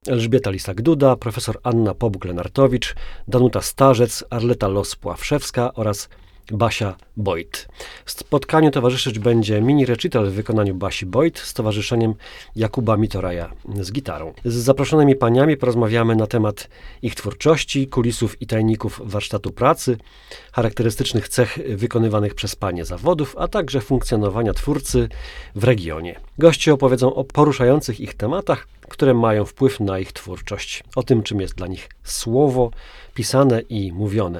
Elżbieta Lisak-Duda, profesor Anna Pobuk-Lenartowicz, Danuta Starzec, Arleta Los-Pławszewska oraz Basia Boyd. Spotkaniu towarzyszyć będzie mini recital w wykonaniu Basi Boyd z towarzyszeniem Jakuba Mitoraja z gitarą. Z zaproszonymi paniami porozmawiamy na temat ich twórczości, kulisów i tajników warsztatu pracy, charakterystycznych cech wykonywanych przez panie zawodów, a także funkcjonowania twórcy w regionie. Goście opowiedzą o poruszających ich tematach, które mają wpływ na ich twórczość, o tym, czym jest dla nich słowo pisane i mówione.